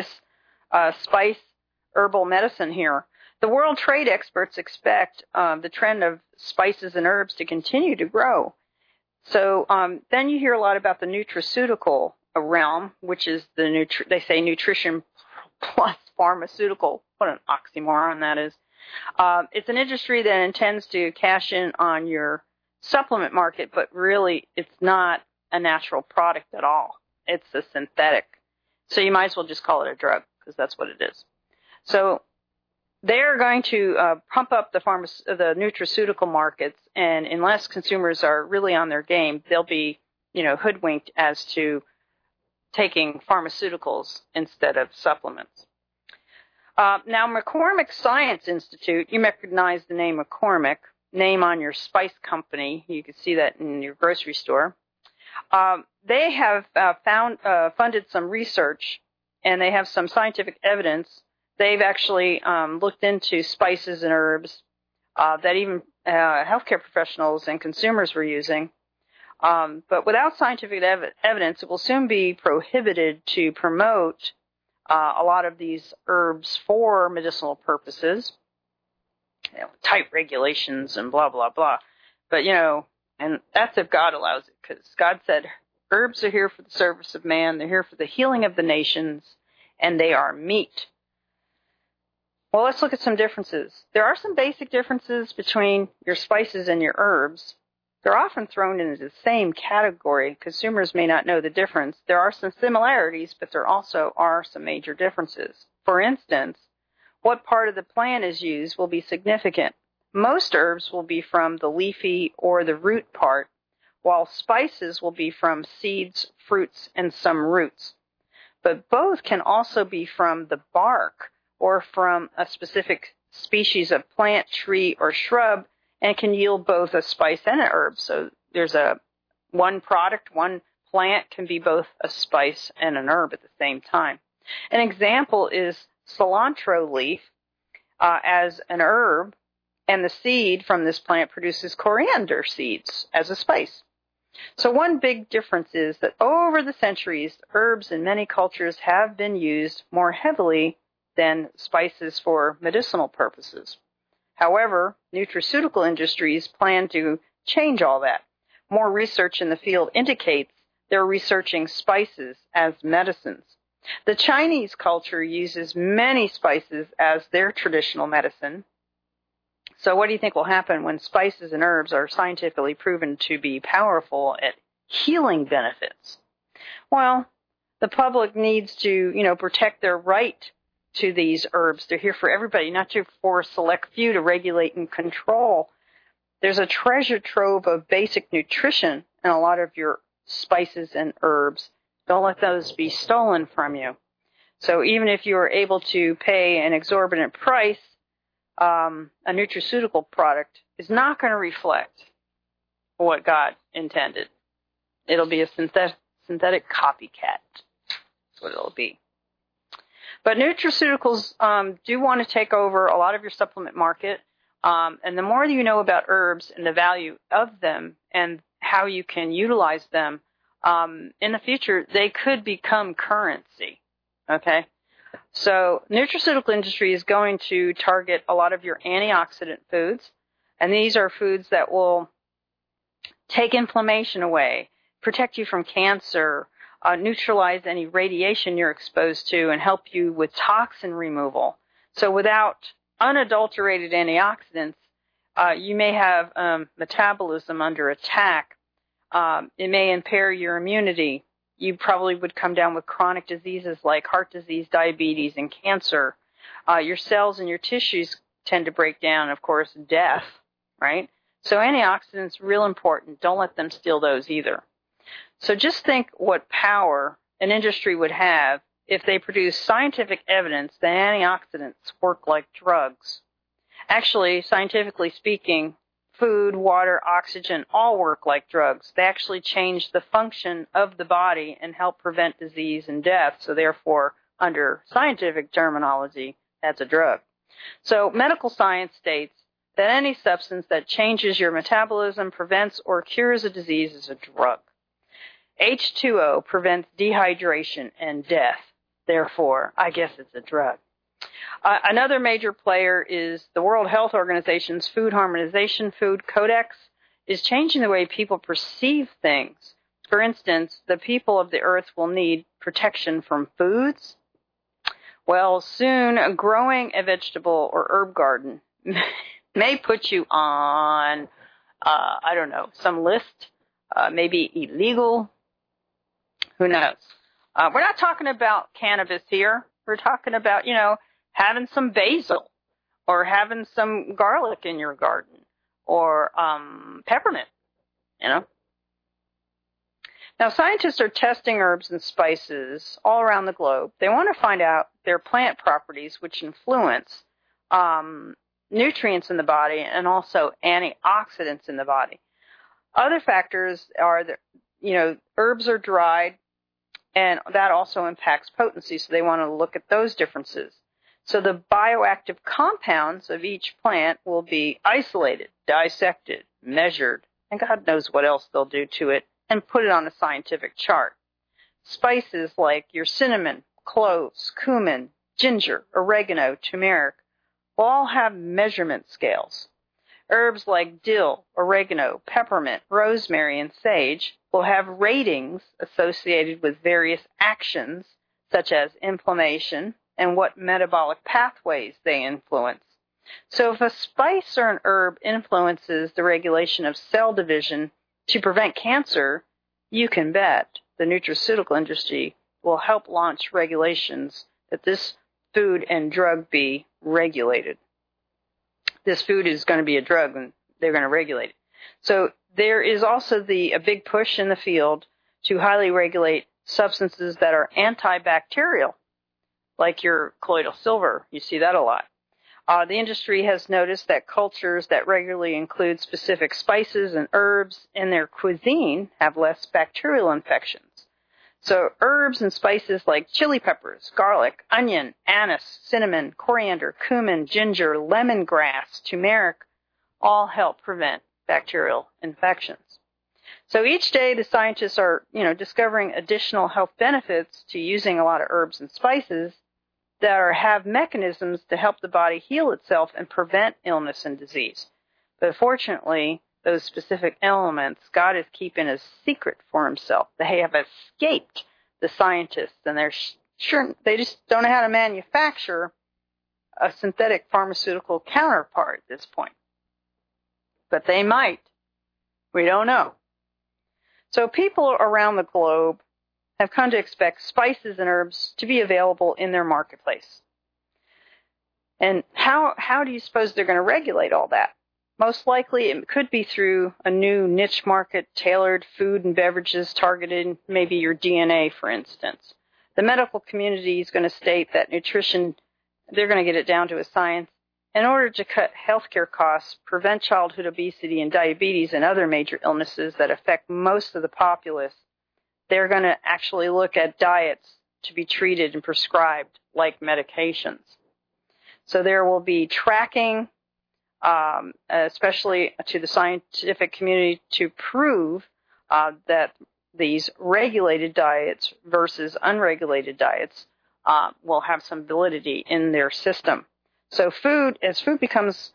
S1: spice herbal medicine here. The world trade experts expect the trend of spices and herbs to continue to grow. So then you hear a lot about the nutraceutical realm, which is they say nutrition plus pharmaceutical. What an oxymoron that is. It's an industry that intends to cash in on your supplement market, but really it's not a natural product at all. It's a synthetic. So you might as well just call it a drug, because that's what it is. So they're going to pump up the nutraceutical markets, and unless consumers are really on their game, they'll be, hoodwinked as to taking pharmaceuticals instead of supplements. Now, McCormick Science Institute, you recognize the name McCormick, name on your spice company. You can see that in your grocery store. They have funded some research, and they have some scientific evidence. They've actually looked into spices and herbs that even healthcare professionals and consumers were using. But without scientific evidence, it will soon be prohibited to promote a lot of these herbs for medicinal purposes. Tight regulations and blah, blah, blah. But, and that's if God allows it, because God said herbs are here for the service of man, they're here for the healing of the nations, and they are meat. Well, let's look at some differences. There are some basic differences between your spices and your herbs. They're often thrown into the same category. Consumers may not know the difference. There are some similarities, but there also are some major differences. For instance, what part of the plant is used will be significant. Most herbs will be from the leafy or the root part, while spices will be from seeds, fruits, and some roots. But both can also be from the bark or from a specific species of plant, tree, or shrub, and can yield both a spice and an herb. So there's one product, one plant can be both a spice and an herb at the same time. An example is cilantro leaf as an herb, and the seed from this plant produces coriander seeds as a spice. So one big difference is that over the centuries, herbs in many cultures have been used more heavily than spices for medicinal purposes. However, nutraceutical industries plan to change all that. More research in the field indicates they're researching spices as medicines. The Chinese culture uses many spices as their traditional medicine. So what do you think will happen when spices and herbs are scientifically proven to be powerful at healing benefits? Well, the public needs to, protect their right to these herbs. They're here for everybody, not just for a select few to regulate and control. There's a treasure trove of basic nutrition in a lot of your spices and herbs. Don't let those be stolen from you. So even if you are able to pay an exorbitant price, a nutraceutical product is not going to reflect what God intended. It'll be a synthetic copycat. That's what it'll be. But nutraceuticals do want to take over a lot of your supplement market. And the more you know about herbs and the value of them and how you can utilize them, in the future, they could become currency. Okay? So nutraceutical industry is going to target a lot of your antioxidant foods. And these are foods that will take inflammation away, protect you from cancer, neutralize any radiation you're exposed to, and help you with toxin removal. So without unadulterated antioxidants, you may have metabolism under attack. It may impair your immunity. You probably would come down with chronic diseases like heart disease, diabetes, and cancer. Your cells and your tissues tend to break down, of course, death, right? So antioxidants, real important. Don't let them steal those either. So just think what power an industry would have if they produced scientific evidence that antioxidants work like drugs. Actually, scientifically speaking, food, water, oxygen all work like drugs. They actually change the function of the body and help prevent disease and death. So therefore, under scientific terminology, that's a drug. So medical science states that any substance that changes your metabolism, prevents, or cures a disease is a drug. H2O prevents dehydration and death. Therefore, I guess it's a drug. Another major player is the World Health Organization's Food Harmonization Food Codex is changing the way people perceive things. For instance, the people of the earth will need protection from foods. Well, soon growing a vegetable or herb garden may put you on, some list, maybe illegal. Who knows? We're not talking about cannabis here. We're talking about, having some basil or having some garlic in your garden or peppermint, Now, scientists are testing herbs and spices all around the globe. They want to find out their plant properties, which influence nutrients in the body and also antioxidants in the body. Other factors are that, herbs are dried, and that also impacts potency, so they want to look at those differences. So the bioactive compounds of each plant will be isolated, dissected, measured, and God knows what else they'll do to it, and put it on a scientific chart. Spices like your cinnamon, cloves, cumin, ginger, oregano, turmeric will all have measurement scales. Herbs like dill, oregano, peppermint, rosemary, and sage will have ratings associated with various actions, such as inflammation and what metabolic pathways they influence. So if a spice or an herb influences the regulation of cell division to prevent cancer, you can bet the nutraceutical industry will help launch regulations that this food and drug be regulated. This food is going to be a drug, and they're going to regulate it. So there is also a big push in the field to highly regulate substances that are antibacterial, like your colloidal silver. You see that a lot. The industry has noticed that cultures that regularly include specific spices and herbs in their cuisine have less bacterial infections. So herbs and spices like chili peppers, garlic, onion, anise, cinnamon, coriander, cumin, ginger, lemongrass, turmeric all help prevent bacterial infections. So each day the scientists are, discovering additional health benefits to using a lot of herbs and spices that have mechanisms to help the body heal itself and prevent illness and disease. But fortunately, those specific elements God is keeping a secret for himself. They have escaped the scientists, and they're sure they just don't know how to manufacture a synthetic pharmaceutical counterpart at this point. But they might. We don't know. So people around the globe have come to expect spices and herbs to be available in their marketplace. And how do you suppose they're going to regulate all that? Most likely it could be through a new niche market, tailored food and beverages targeted, maybe your DNA, for instance. The medical community is going to state that nutrition, they're going to get it down to a science. In order to cut healthcare costs, prevent childhood obesity and diabetes and other major illnesses that affect most of the populace, they're going to actually look at diets to be treated and prescribed like medications. So there will be tracking, especially to the scientific community, to prove that these regulated diets versus unregulated diets will have some validity in their system. So as food becomes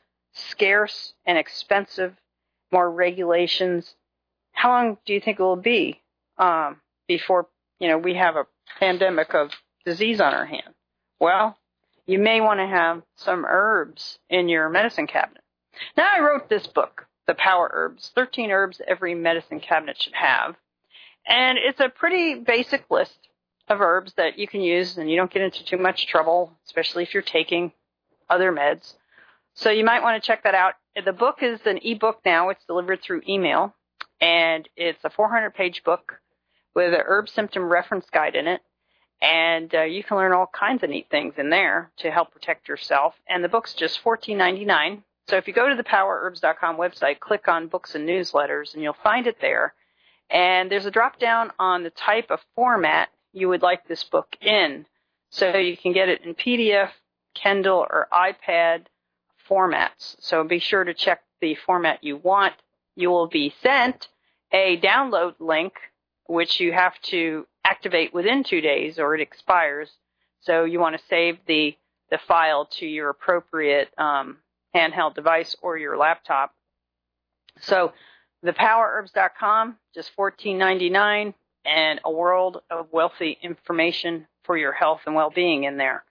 S1: scarce and expensive, more regulations, how long do you think it will be before, we have a pandemic of disease on our hand. Well, you may want to have some herbs in your medicine cabinet. Now, I wrote this book, The Power Herbs, 13 herbs every medicine cabinet should have. And it's a pretty basic list of herbs that you can use, and you don't get into too much trouble, especially if you're taking other meds. So you might want to check that out. The book is an ebook now. It's delivered through email, and it's a 400-page book with an herb symptom reference guide in it. And you can learn all kinds of neat things in there to help protect yourself. And the book's just $14.99. So if you go to the powerherbs.com website, click on books and newsletters, and you'll find it there. And there's a drop down on the type of format you would like this book in. So you can get it in PDF, Kindle, or iPad formats. So be sure to check the format you want. You will be sent a download link, which you have to activate within 2 days or it expires. So you want to save the file to your appropriate handheld device or your laptop. So thepowerherbs.com, just $14.99, and a world of wealthy information for your health and well-being in there.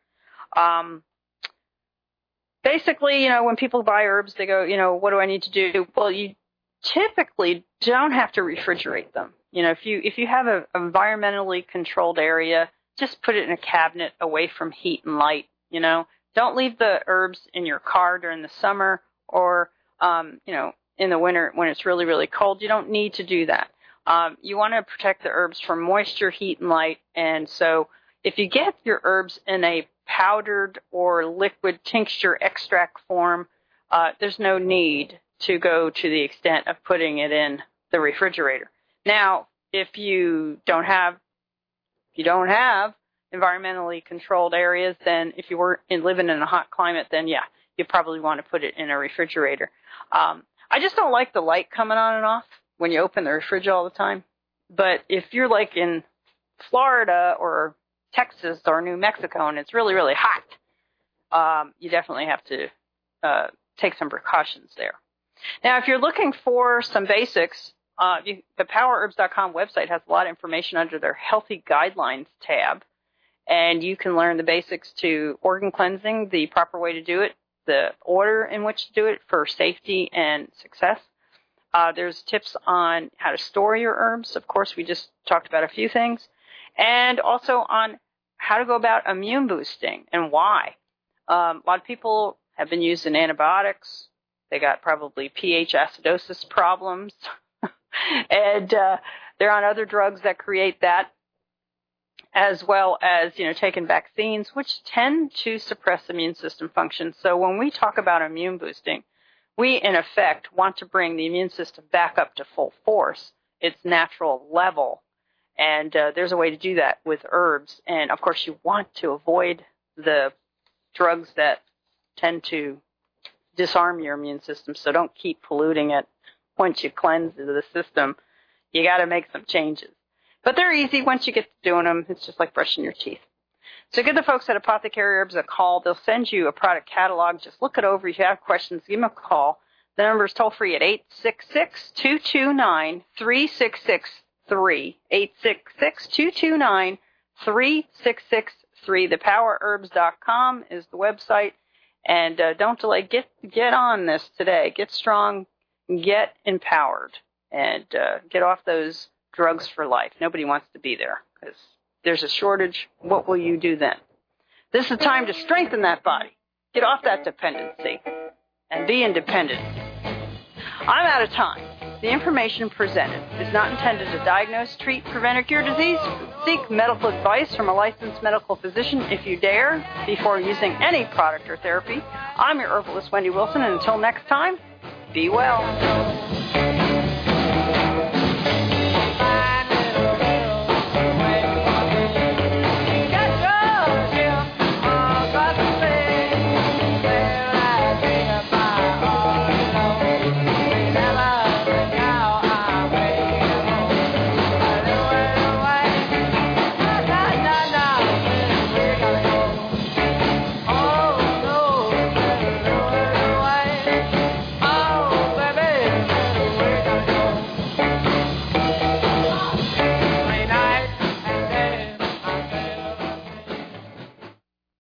S1: Basically, when people buy herbs, they go, what do I need to do? Well, you typically don't have to refrigerate them. If you have an environmentally controlled area, just put it in a cabinet away from heat and light. Don't leave the herbs in your car during the summer or, in the winter when it's really, really cold. You don't need to do that. You want to protect the herbs from moisture, heat, and light. And so if you get your herbs in a powdered or liquid tincture extract form, there's no need to go to the extent of putting it in the refrigerator. Now, if you don't have environmentally controlled areas, then if you were living in a hot climate, then yeah, you probably want to put it in a refrigerator. I just don't like the light coming on and off when you open the fridge all the time. But if you're like in Florida or Texas or New Mexico and it's really, really hot, you definitely have to take some precautions there. Now, if you're looking for some basics, the powerherbs.com website has a lot of information under their Healthy Guidelines tab, and you can learn the basics to organ cleansing, the proper way to do it, the order in which to do it for safety and success. There's tips on how to store your herbs. Of course, we just talked about a few things. And also on how to go about immune boosting and why. A lot of people have been using antibiotics. They got probably pH acidosis problems. And they're on other drugs that create that, as well as, taking vaccines, which tend to suppress immune system function. So when we talk about immune boosting, we, in effect, want to bring the immune system back up to full force, its natural level. And there's a way to do that with herbs. And, of course, you want to avoid the drugs that tend to disarm your immune system, so don't keep polluting it. Once you cleanse the system, you got to make some changes. But they're easy once you get to doing them. It's just like brushing your teeth. So give the folks at Apothecary Herbs a call. They'll send you a product catalog. Just look it over. If you have questions, give them a call. The number is toll-free at 866-229-3663. 866-229-3663. Thepowerherbs.com is the website. And don't delay. Get on this today. Get strong. Get empowered. And get off those drugs for life. Nobody wants to be there because there's a shortage. What will you do then? This is time to strengthen that body. Get off that dependency and be independent. I'm out of time. The information presented is not intended to diagnose, treat, prevent, or cure disease. Seek medical advice from a licensed medical physician if you dare before using any product or therapy. I'm your herbalist, Wendy Wilson, and until next time, be well.